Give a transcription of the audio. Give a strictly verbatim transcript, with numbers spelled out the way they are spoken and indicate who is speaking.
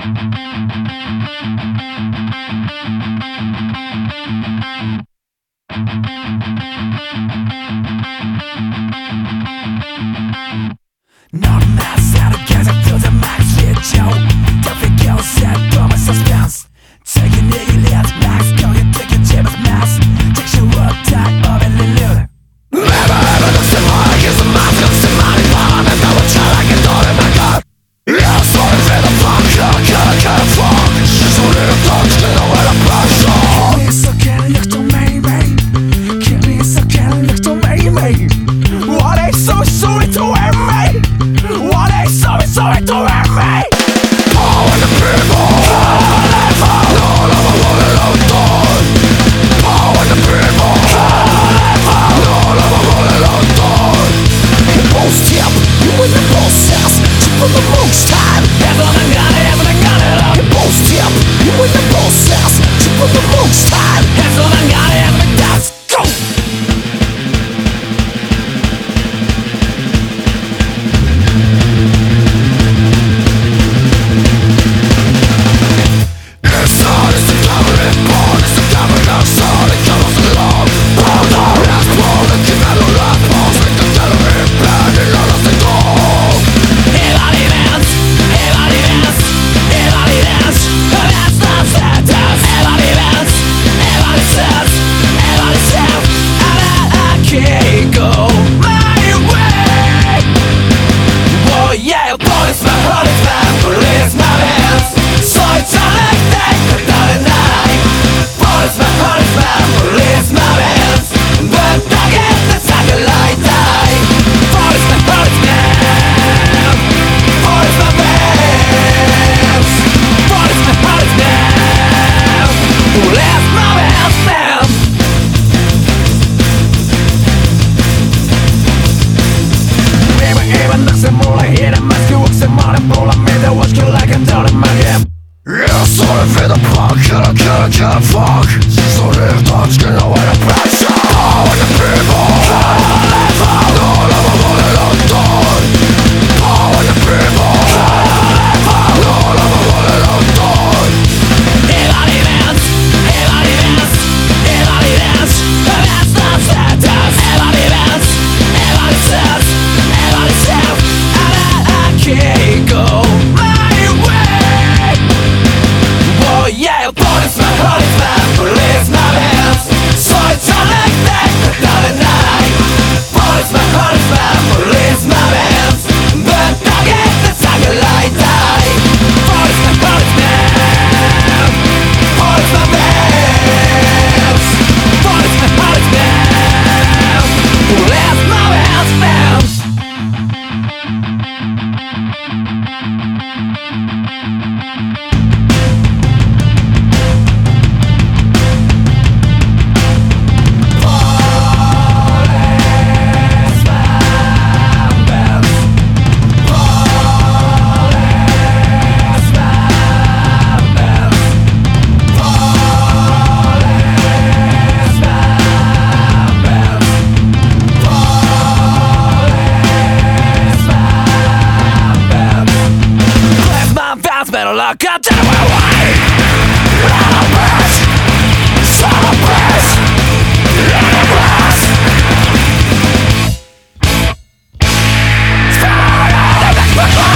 Speaker 1: Non massa the guys I feel the max shit yo. Don't feel set for my suspense. Take a nigga let's max go you take a chip of mass. Take your work time of a little. Never ever looks the more against the mask of the money one and I will try like a dog in my god. Yeah, sorry for the fuck, can't, can't, can't fuck. She's a little dog, still know where the brush on. Kill me so can you to me, me. Kill me so can you to me, me. What is so sorry to wear me? What is so sorry to wear me? Power the people, forever. No longer want it outdone. Power the people, forever. No longer want it outdone. You both tip, you in the process. For the most time, everything got it, everything got it up. You both tip, you in the process. For the most time, everything got it, everything does. Go! It's not, it's the government born, it's the government son, it comes along. Hold on, last ball, the kid out of last balls, make the government bad, and all of the gold. Everybody dance, everybody dance, everybody dance, that's the sentence. Everybody dance, everybody says, everybody says, and I can't go my way. Oh yeah, policeman, policeman, policeman hands. So it's a like that, but not a night. Policeman, policeman, policeman hands. But I get the satellite die. Policeman, policeman. Policeman hands. Policeman, policeman. Policeman hands, man. Even, even looks at more like hit a mask. You walks in my pull on me. That watch you like I'm down in my hip. Yeah, sorry for the punk. Can't, can't, can't fuck. Sorry if dogs can know what a pressure. Power the people. Forever. No longer want it outdone. Power the people. Forever. No longer want it outdone. Everybody dance, everybody dance, everybody dance. That's the sentence. Everybody dance, everybody says, everybody says, and I, I can't go my way. Oh yeah, policeman, policeman, policeman hands. So it's all like that, but not at night. Policeman, policeman, policeman hands. But I get the satellite die. Policeman, policeman, policeman hands. Policeman, policeman, policeman hands, man. Better look up to my way. Son of a bitch, son of a bitch, son of a bitch. It's fine, I'm